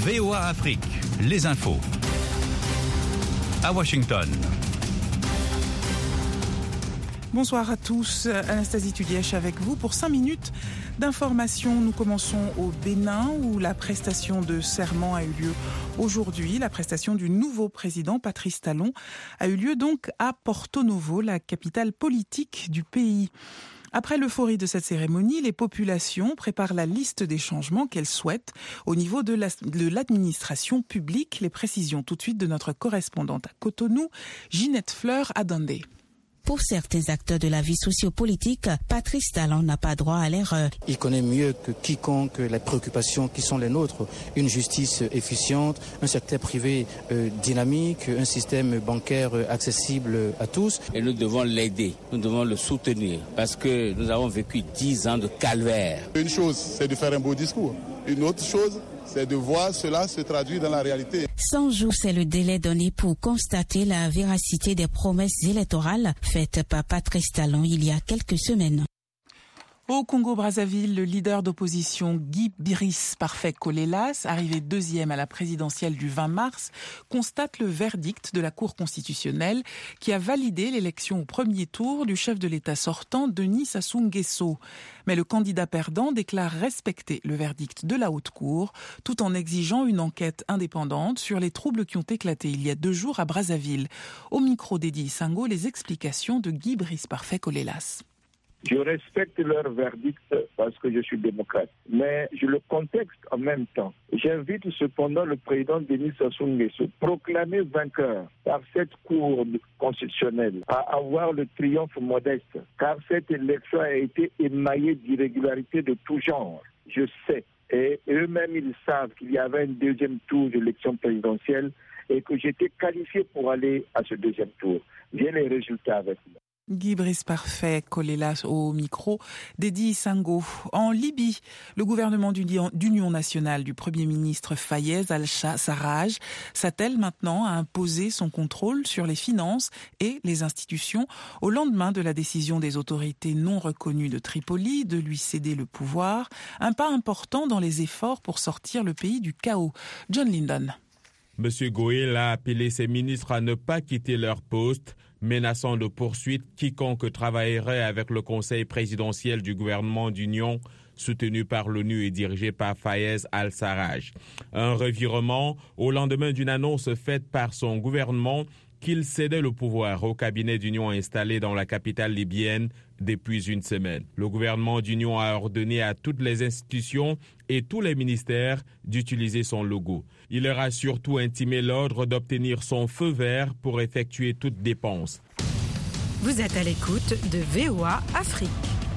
VOA Afrique, les infos. À Washington. Bonsoir à tous, Anastasie Tudièche avec vous pour 5 minutes d'information. Nous commençons au Bénin où la prestation de serment a eu lieu aujourd'hui. La prestation du nouveau président Patrice Talon a eu lieu donc à Porto Novo, la capitale politique du pays. Après l'euphorie de cette cérémonie, les populations préparent la liste des changements qu'elles souhaitent au niveau de l'administration publique. Les précisions tout de suite de notre correspondante à Cotonou, Ginette Fleur-Adande. Pour certains acteurs de la vie sociopolitique, Patrice Talon n'a pas droit à l'erreur. Il connaît mieux que quiconque les préoccupations qui sont les nôtres. Une justice efficiente, un secteur privé dynamique, un système bancaire accessible à tous. Et nous devons l'aider, nous devons le soutenir parce que nous avons vécu 10 ans de calvaire. Une chose, c'est de faire un beau discours. Une autre chose, c'est de voir cela se traduire dans la réalité. 100 jours, c'est le délai donné pour constater la véracité des promesses électorales faites par Patrice Talon il y a quelques semaines. Au Congo-Brazzaville, le leader d'opposition Guy Brice Parfait Kolelas, arrivé deuxième à la présidentielle du 20 mars, constate le verdict de la Cour constitutionnelle qui a validé l'élection au premier tour du chef de l'État sortant, Denis Sassou Nguesso. Mais le candidat perdant déclare respecter le verdict de la Haute Cour, tout en exigeant une enquête indépendante sur les troubles qui ont éclaté il y a 2 jours à Brazzaville. Au micro d'Eddie Sango, les explications de Guy Brice Parfait Kolelas. Je respecte leur verdict parce que je suis démocrate. Mais je le contexte en même temps. J'invite cependant le président Denis Sassou Nguesso, proclamé vainqueur par cette Cour constitutionnelle, à avoir le triomphe modeste, car cette élection a été émaillée d'irrégularités de tout genre. Je sais, et eux-mêmes ils savent qu'il y avait un deuxième tour d'élection présidentielle et que j'étais qualifié pour aller à ce deuxième tour. J'ai les résultats avec moi. Guy Brice Parfait Kolelas au micro d'Eddie Sango. En Libye, le gouvernement d'union nationale du Premier ministre Fayez al-Sarraj s'attelle maintenant à imposer son contrôle sur les finances et les institutions au lendemain de la décision des autorités non reconnues de Tripoli de lui céder le pouvoir. Un pas important dans les efforts pour sortir le pays du chaos. John Lyndon. M. Goël a appelé ses ministres à ne pas quitter leur poste, menaçant de poursuite quiconque travaillerait avec le conseil présidentiel du gouvernement d'union soutenu par l'ONU et dirigé par Fayez al-Sarraj. Un revirement au lendemain d'une annonce faite par son gouvernement qu'il cédait le pouvoir au cabinet d'union installé dans la capitale libyenne depuis une semaine. Le gouvernement d'union a ordonné à toutes les institutions et tous les ministères d'utiliser son logo. Il leur a surtout intimé l'ordre d'obtenir son feu vert pour effectuer toute dépense. Vous êtes à l'écoute de VOA Afrique.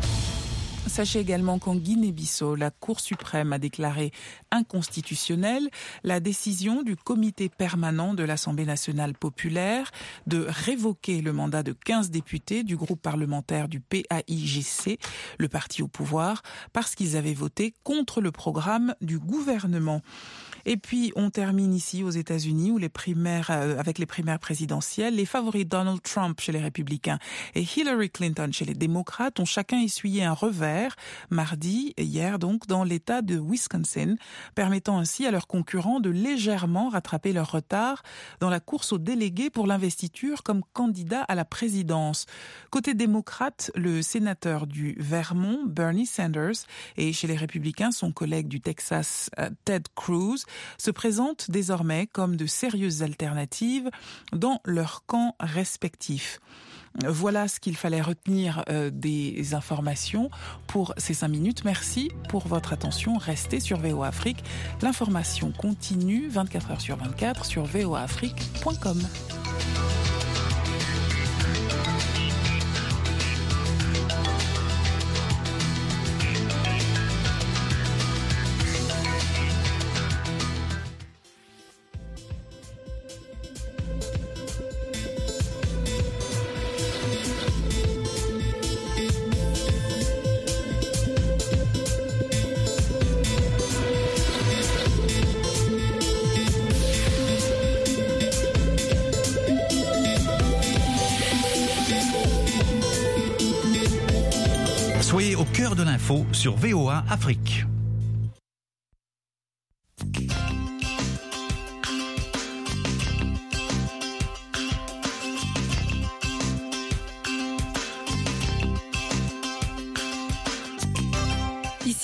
Sachez également qu'en Guinée-Bissau, la Cour suprême a déclaré inconstitutionnelle la décision du comité permanent de l'Assemblée nationale populaire de révoquer le mandat de 15 députés du groupe parlementaire du PAIGC, le parti au pouvoir, parce qu'ils avaient voté contre le programme du gouvernement. Et puis, on termine ici aux États-Unis où avec les primaires présidentielles, les favoris Donald Trump chez les Républicains et Hillary Clinton chez les Démocrates ont chacun essuyé un revers hier donc, dans l'État de Wisconsin, permettant ainsi à leurs concurrents de légèrement rattraper leur retard dans la course aux délégués pour l'investiture comme candidat à la présidence. Côté démocrate, le sénateur du Vermont, Bernie Sanders, et chez les Républicains, son collègue du Texas, Ted Cruz, se présentent désormais comme de sérieuses alternatives dans leurs camps respectifs. Voilà ce qu'il fallait retenir des informations pour ces 5 minutes. Merci pour votre attention. Restez sur VOA Afrique. L'information continue 24 heures sur 24 sur voaafrique.com. Soyez au cœur de l'info sur VOA Afrique.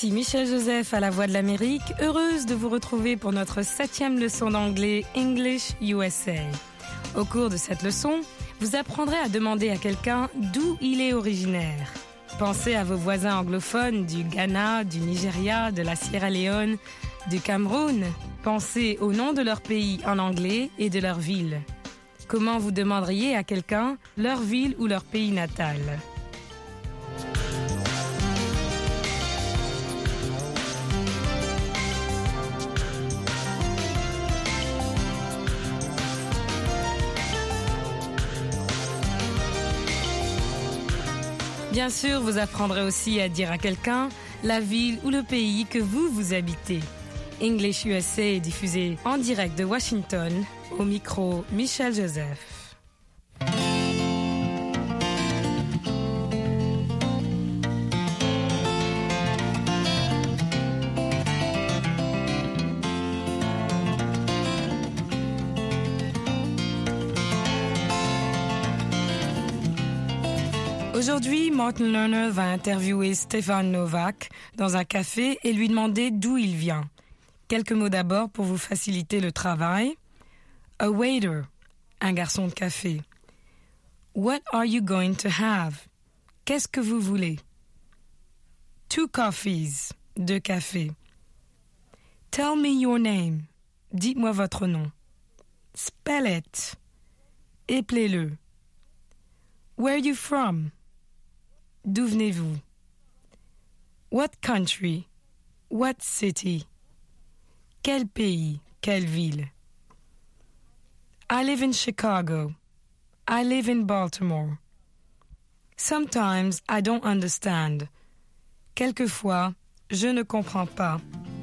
Ici Michel Joseph à la Voix de l'Amérique, heureuse de vous retrouver pour notre 7e leçon d'anglais English USA. Au cours de cette leçon, vous apprendrez à demander à quelqu'un d'où il est originaire. Pensez à vos voisins anglophones du Ghana, du Nigeria, de la Sierra Leone, du Cameroun. Pensez au nom de leur pays en anglais et de leur ville. Comment vous demanderiez à quelqu'un leur ville ou leur pays natal ? Bien sûr, vous apprendrez aussi à dire à quelqu'un la ville ou le pays que vous habitez. English USA est diffusé en direct de Washington. Au micro, Michel Joseph. Aujourd'hui, Martin Lerner va interviewer Stefan Novak dans un café et lui demander d'où il vient. Quelques mots d'abord pour vous faciliter le travail. A waiter, un garçon de café. What are you going to have? Qu'est-ce que vous voulez? 2 coffees, 2 cafés. Tell me your name. Dites-moi votre nom. Spell it. Éplez-le. Where are you from? D'où venez-vous? What country? What city? Quel pays? Quelle ville? I live in Chicago. I live in Baltimore. Sometimes I don't understand. Quelquefois, je ne comprends pas.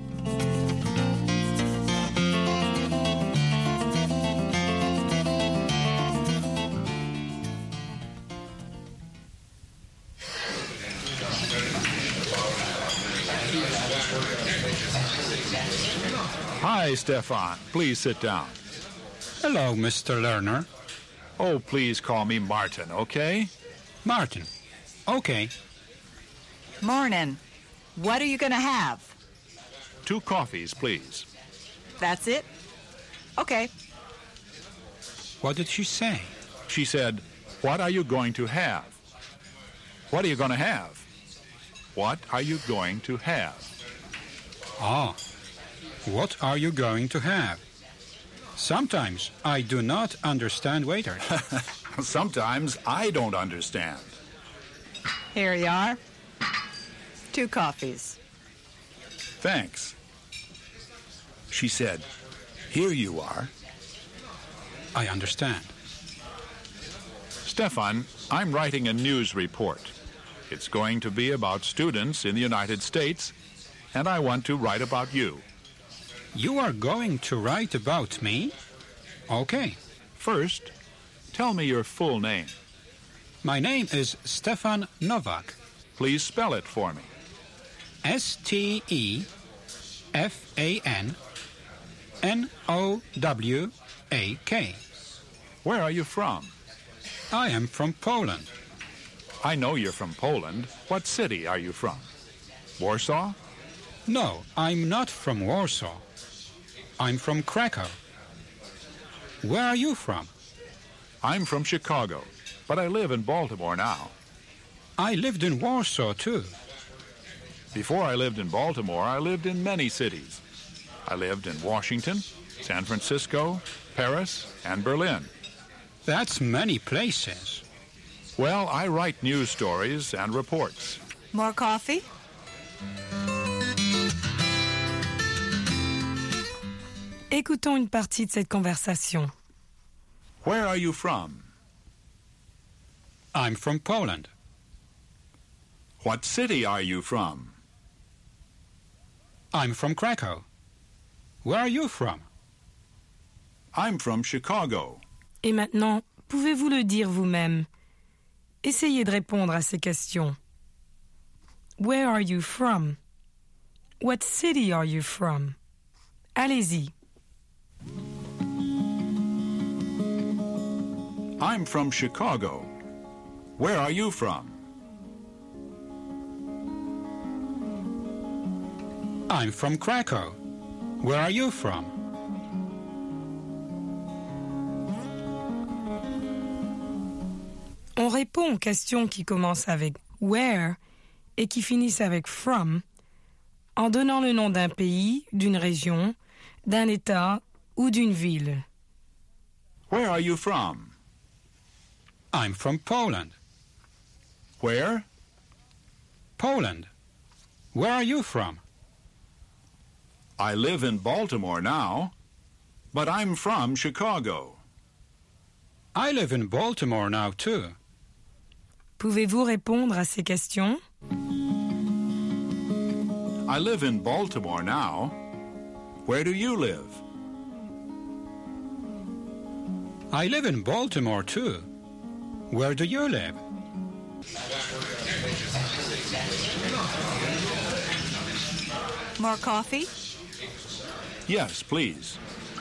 Hi, Stefan. Please sit down. Hello, Mr. Lerner. Oh, please call me Martin, okay? Martin. Okay. Morning. What are you going to have? 2 coffees, please. That's it? Okay. What did she say? She said, what are you going to have? What are you going to have? What are you going to have? Ah. What are you going to have? Sometimes I do not understand waiters. Sometimes I don't understand. Here you are. 2 coffees. Thanks. She said, here you are. I understand. Stefan, I'm writing a news report. It's going to be about students in the United States, and I want to write about you. You are going to write about me? Okay. First, tell me your full name. My name is Stefan Novak. Please spell it for me. Stefan-Nowak. Where are you from? I am from Poland. I know you're from Poland. What city are you from? Warsaw? No, I'm not from Warsaw. I'm from Krakow. Where are you from? I'm from Chicago, but I live in Baltimore now. I lived in Warsaw, too. Before I lived in Baltimore, I lived in many cities. I lived in Washington, San Francisco, Paris, and Berlin. That's many places. Well, I write news stories and reports. More coffee? Écoutons une partie de cette conversation. Where are you from? I'm from Poland. What city are you from? I'm from Krakow. Where are you from? I'm from Chicago. Et maintenant, pouvez-vous le dire vous-même? Essayez de répondre à ces questions. Where are you from? What city are you from? Allez-y. I'm from Chicago. Where are you from? I'm from Krakow. Where are you from? On répond aux questions qui commencent avec where et qui finissent avec from en donnant le nom d'un pays, d'une région, d'un État ou d'une ville. Where are you from? I'm from Poland. Where? Poland. Where are you from? I live in Baltimore now, but I'm from Chicago. I live in Baltimore now too. Pouvez-vous répondre à ces questions? I live in Baltimore now. Where do you live? I live in Baltimore too. Where do you live? More coffee? Yes, please.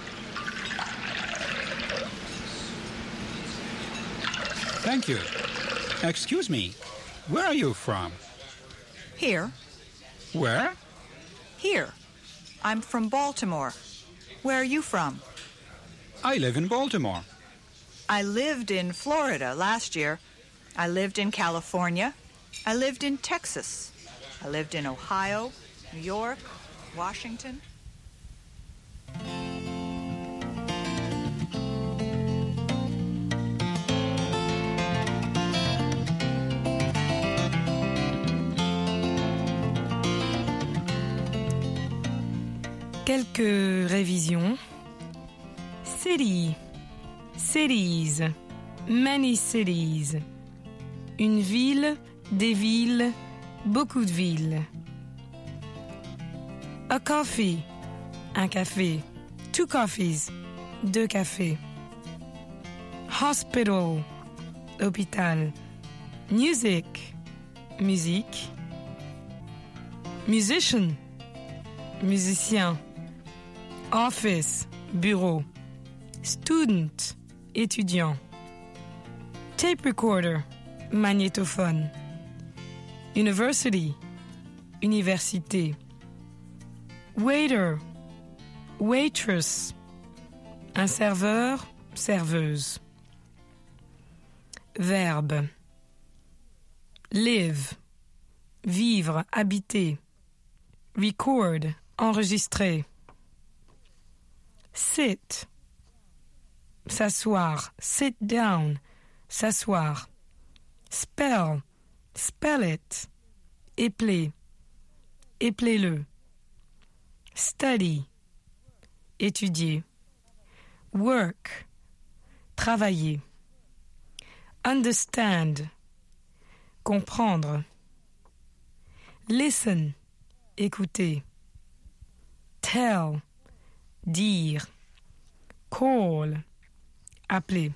Thank you. Excuse me, where are you from? Here. Where? Here. I'm from Baltimore. Where are you from? I live in Baltimore. I lived in Florida last year. I lived in California. I lived in Texas. I lived in Ohio, New York, Washington. Quelques révisions. City, cities, many cities. Une ville, des villes, beaucoup de villes. A coffee, un café. Two coffees, deux cafés. Hospital, hôpital. Music, musique. Musician, musicien. Office, bureau. Student, étudiant. Tape recorder, magnétophone. University, université. Waiter, waitress. Un serveur, serveuse. Verbe. Live, vivre, habiter. Record, enregistrer. Sit, s'asseoir. Sit down, s'asseoir. Spell, spell it. Épeler, épeler-le. Study, étudier. Work, travailler. Understand, comprendre. Listen, écouter. Tell, dire. Call, appeler.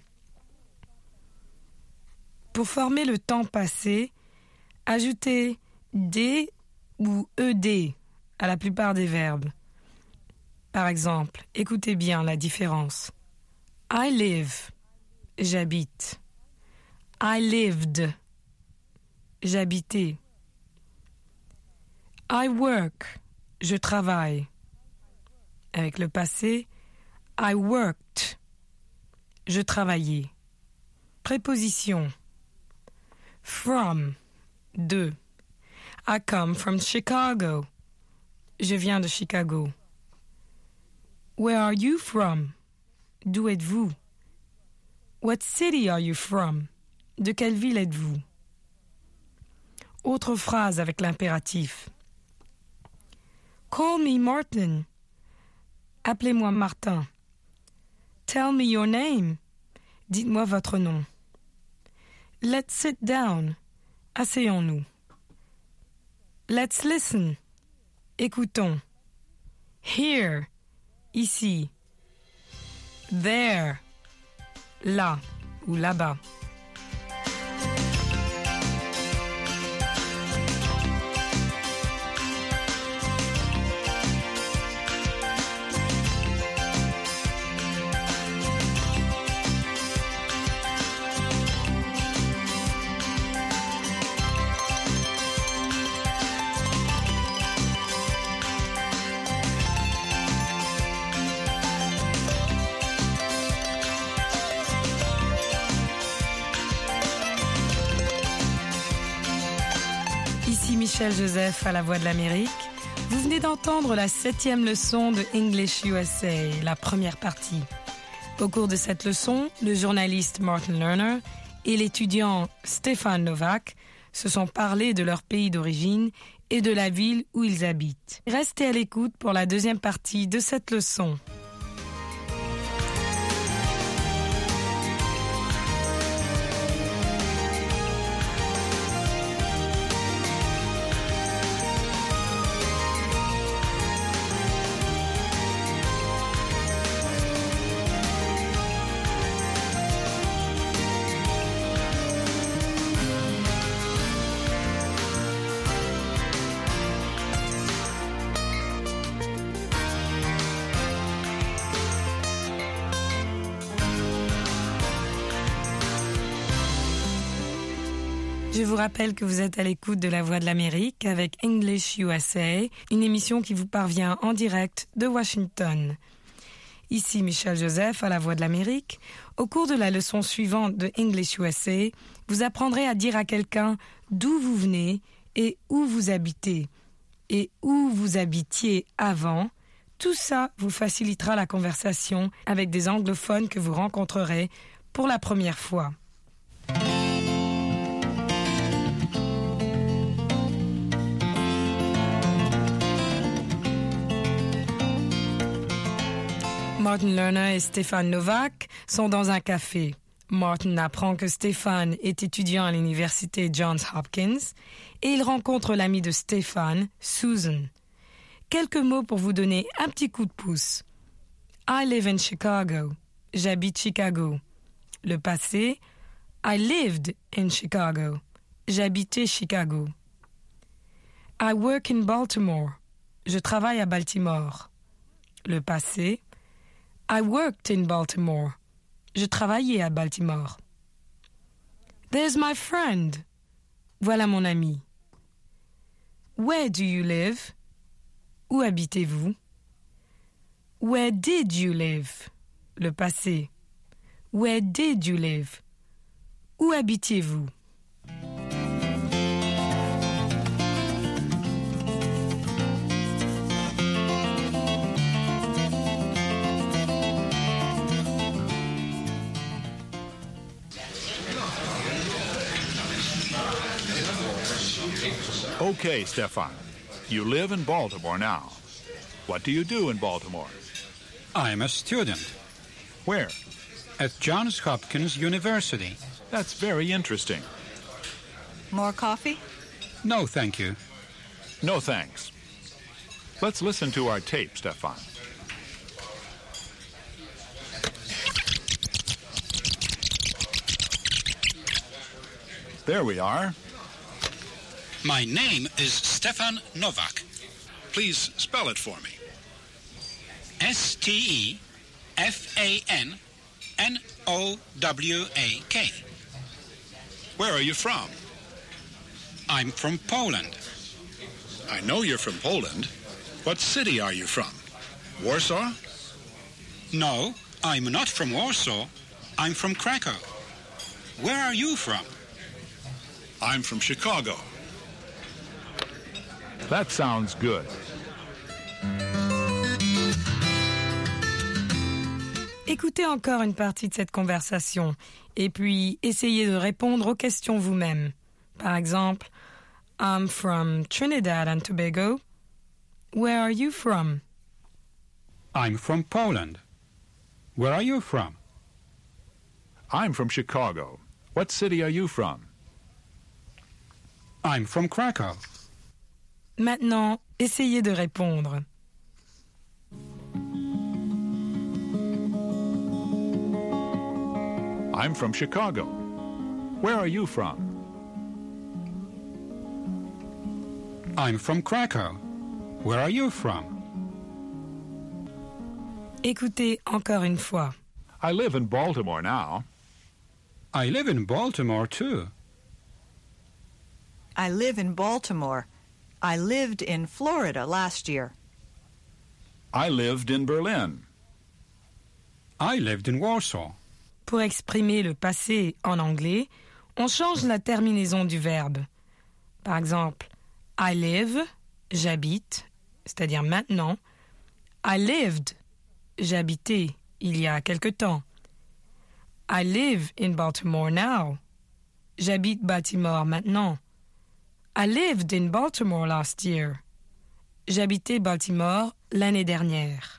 Pour former le temps passé, ajoutez D ou ED à la plupart des verbes. Par exemple, écoutez bien la différence. I live, j'habite. I lived, j'habitais. I work, je travaille. Avec le passé, I worked, je travaillais. Préposition. From, de. I come from Chicago. Je viens de Chicago. Where are you from? D'où êtes-vous? What city are you from? De quelle ville êtes-vous? Autre phrase avec l'impératif. Call me Martin. Appelez-moi Martin. Tell me your name. Dites-moi votre nom. Let's sit down. Asseyons-nous. Let's listen. Écoutons. Here. Ici. There. Là ou là-bas. Michel Joseph à la Voix de l'Amérique. Vous venez d'entendre la 7e leçon de English USA, la première partie. Au cours de cette leçon, le journaliste Martin Lerner et l'étudiant Stefan Novak se sont parlé de leur pays d'origine et de la ville où ils habitent. Restez à l'écoute pour la deuxième partie de cette leçon. Je vous rappelle que vous êtes à l'écoute de La Voix de l'Amérique avec English USA, une émission qui vous parvient en direct de Washington. Ici Michel Joseph à La Voix de l'Amérique. Au cours de la leçon suivante de English USA, vous apprendrez à dire à quelqu'un d'où vous venez et où vous habitez et où vous habitiez avant. Tout ça vous facilitera la conversation avec des anglophones que vous rencontrerez pour la première fois. Martin Lerner et Stefan Novak sont dans un café. Martin apprend que Stefan est étudiant à l'université Johns Hopkins et il rencontre l'amie de Stefan, Susan. Quelques mots pour vous donner un petit coup de pouce. I live in Chicago. J'habite Chicago. Le passé, I lived in Chicago. J'habitais Chicago. I work in Baltimore. Je travaille à Baltimore. Le passé, I worked in Baltimore. Je travaillais à Baltimore. There's my friend. Voilà mon ami. Where do you live? Où habitez-vous? Where did you live? Le passé. Where did you live? Où habitiez-vous? Okay, Stefan. You live in Baltimore now. What do you do in Baltimore? I'm a student. Where? At Johns Hopkins University. That's very interesting. More coffee? No, thank you. No thanks. Let's listen to our tape, Stefan. There we are. My name is Stefan Novak. Please spell it for me. S-T-E-F-A-N-N-O-W-A-K. Where are you from? I'm from Poland. I know you're from Poland. What city are you from? Warsaw? No, I'm not from Warsaw. I'm from Krakow. Where are you from? I'm from Chicago. That sounds good. Écoutez encore une partie de cette conversation et puis essayez de répondre aux questions vous-même. Par exemple, I'm from Trinidad and Tobago. Where are you from? I'm from Poland. Where are you from? I'm from Chicago. What city are you from? I'm from Krakow. Maintenant, essayez de répondre. I'm from Chicago. Where are you from? I'm from Krakow. Where are you from? Écoutez encore une fois. I live in Baltimore now. I live in Baltimore, too. I live in Baltimore. I lived in Florida last year. I lived in Berlin. I lived in Warsaw. Pour exprimer le passé en anglais, on change la terminaison du verbe. Par exemple, I live, j'habite, c'est-à-dire maintenant. I lived, j'habitais il y a quelque temps. I live in Baltimore now. J'habite Baltimore maintenant. I lived in Baltimore last year. J'habitais Baltimore l'année dernière.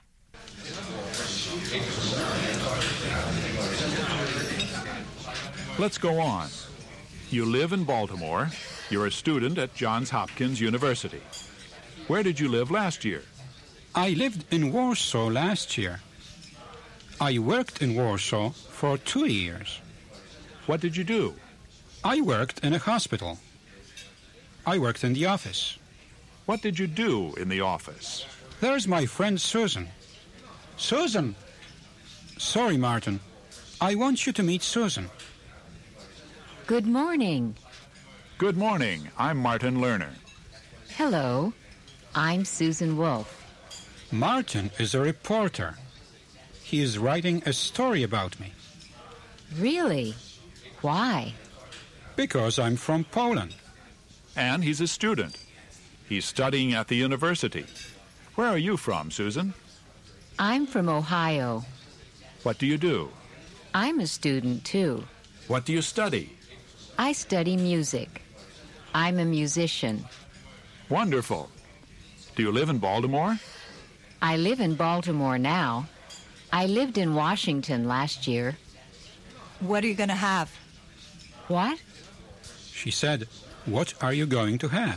Let's go on. You live in Baltimore. You're a student at Johns Hopkins University. Where did you live last year? I lived in Warsaw last year. I worked in Warsaw for 2 years. What did you do? I worked in a hospital. I worked in the office. What did you do in the office? There's my friend Susan. Susan! Sorry, Martin. I want you to meet Susan. Good morning. Good morning. I'm Martin Lerner. Hello. I'm Susan Wolf. Martin is a reporter. He is writing a story about me. Really? Why? Because I'm from Poland. And he's a student. He's studying at the university. Where are you from, Susan? I'm from Ohio. What do you do? I'm a student, too. What do you study? I study music. I'm a musician. Wonderful. Do you live in Baltimore? I live in Baltimore now. I lived in Washington last year. What are you going to have? What? She said, "What are you going to have?"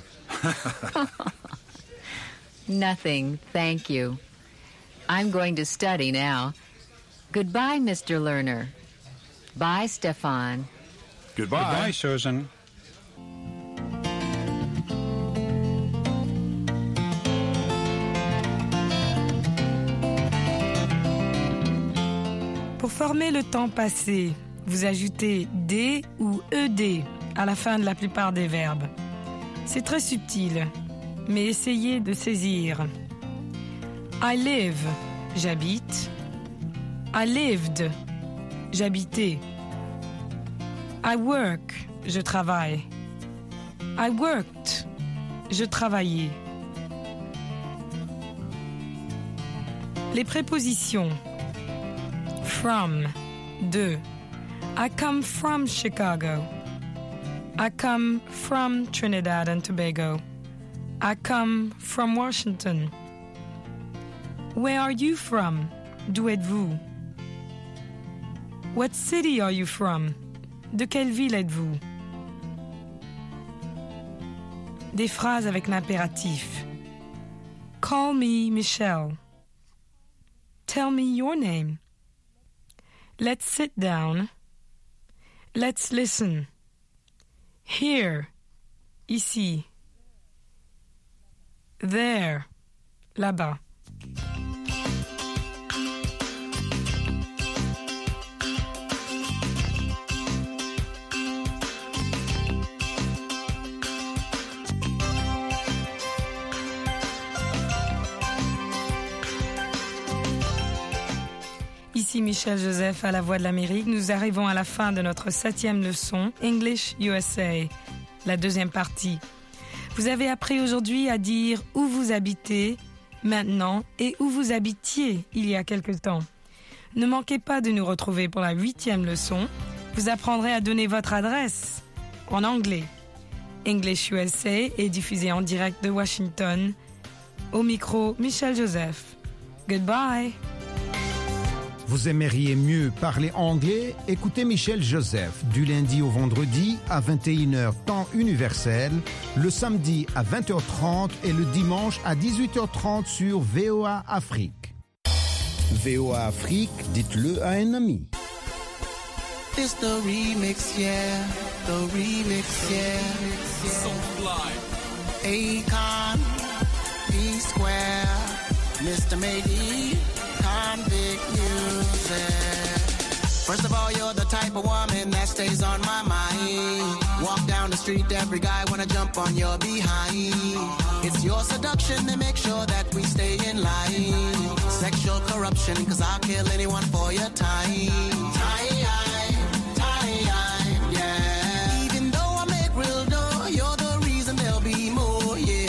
Nothing, thank you. I'm going to study now. Goodbye, Mr. Lerner. Bye, Stefan. Goodbye. Goodbye, Susan. Pour former le temps passé, vous ajoutez D ou ED à la fin de la plupart des verbes. C'est très subtil, mais essayez de saisir. I live, j'habite. I lived, j'habitais. I work, je travaille. I worked, je travaillais. Les prépositions. From, de. I come from Chicago. I come from Trinidad and Tobago. I come from Washington. Where are you from? D'où êtes-vous? What city are you from? De quelle ville êtes-vous? Des phrases avec l'impératif. Call me Michelle. Tell me your name. Let's sit down. Let's listen. Here, ici. There, là-bas. Ici Michel Joseph à la Voix de l'Amérique. Nous arrivons à la fin de notre 7e leçon, English USA, la deuxième partie. Vous avez appris aujourd'hui à dire où vous habitez maintenant et où vous habitiez il y a quelque temps. Ne manquez pas de nous retrouver pour la 8e leçon. Vous apprendrez à donner votre adresse en anglais. English USA est diffusé en direct de Washington. Au micro, Michel Joseph. Goodbye. Vous aimeriez mieux parler anglais? Écoutez Michel Joseph du lundi au vendredi à 21h temps universel, le samedi à 20h30 et le dimanche à 18h30 sur VOA Afrique. VOA Afrique, dites-le à un ami. It's the remix, yeah, the remix, yeah. So fly. Akon, P-Square, Mr. Maybe. Convict music. First of all, you're the type of woman that stays on my mind. Walk down the street, every guy wanna jump on your behind. It's your seduction that makes sure that we stay in line. Sexual corruption, cause I'll kill anyone for your time. Time, yeah. Even though I make real dough, you're the reason there'll be more, yeah.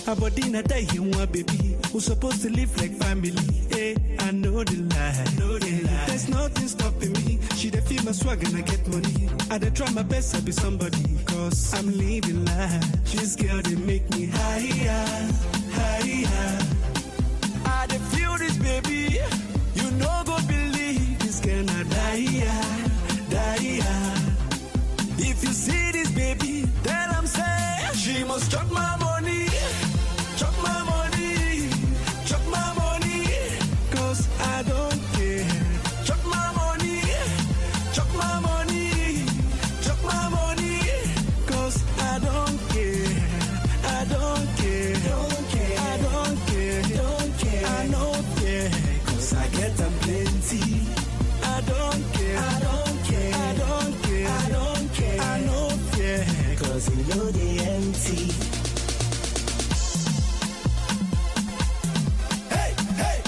About dinner day you want baby. We're supposed to live like family. Hey, I know the lie. There's nothing stopping me. She dey feel my swag and I get money. I dey try my best to be somebody. Cause I'm living life. This girl they make me higher. I dey feel this baby. You know go believe this can I die. If you see this baby, then I'm saying she must chop my money. Chop my money. Chop my money. Cause I don't care. Chop my money. Chop my money. Chop my money. Cause I don't care. I don't care. I don't care. I don't care. Cause I get them plenty. I don't care. I don't care. I don't care. I don't care. I don't care. Cause you know they empty. Hey, hey.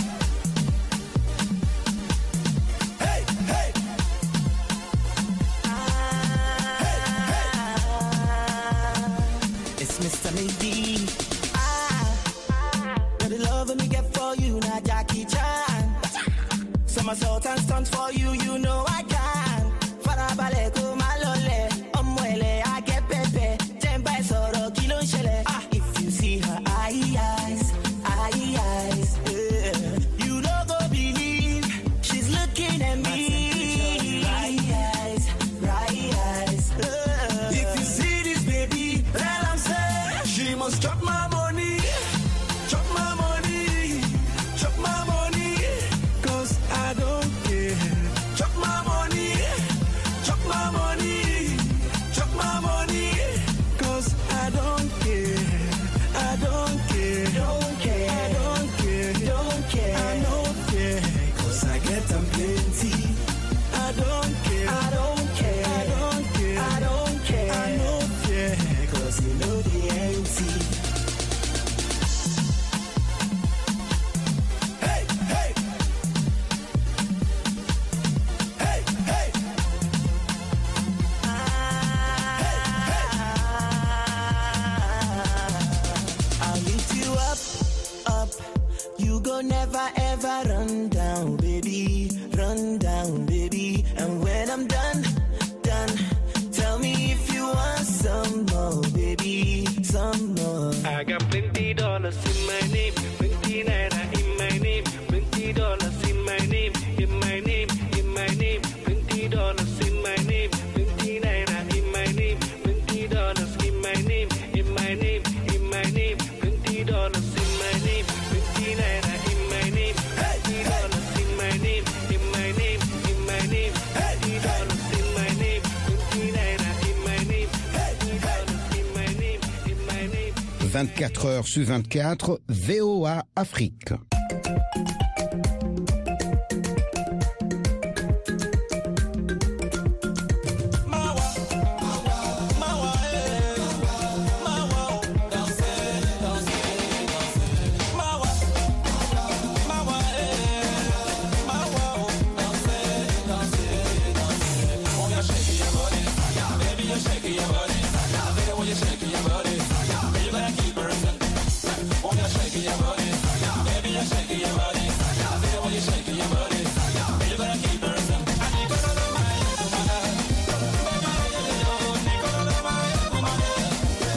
Hey, hey. It's Mr. Maybe. The love me get for you, not Jackie Chan. Somersault and stunts for you, you know I can. Farabaleko malole, omwele I get pepe. Temba soro kilo shele. If you see her eyes, yeah. You don't go believe she's looking at me. Right eyes. If you see this baby, then I'm saying she must chop my money. Chop my money. Chop my money. Cause I don't care. Chop my money. Chop my money. Chop my money. Cause I don't care. I don't care. Don't care. I don't care. Don't care. I don't care. Cause I get them plenty. I don't care. I don't care. I don't care. I don't care. I don't care. Cause you know the empty. Hey, hey. Hey, hey. I'll lift you up. You go never ever run down, baby. Run down, baby. And when I'm done, tell me if you want some more, baby. Some more. I got $20 in my name, 20 naira in my name, $20 in my name, in my name, in my name, $20 in my name, 20 naira in my name, $20 in my name, in my name, in my name, $20 in my name, 20 naira in my name, $20 in my name, in my name, in my name, $20 in my name, 20 naira in my name, $20 in my name, in my name. 24 heures sur 24, VOA Afrique.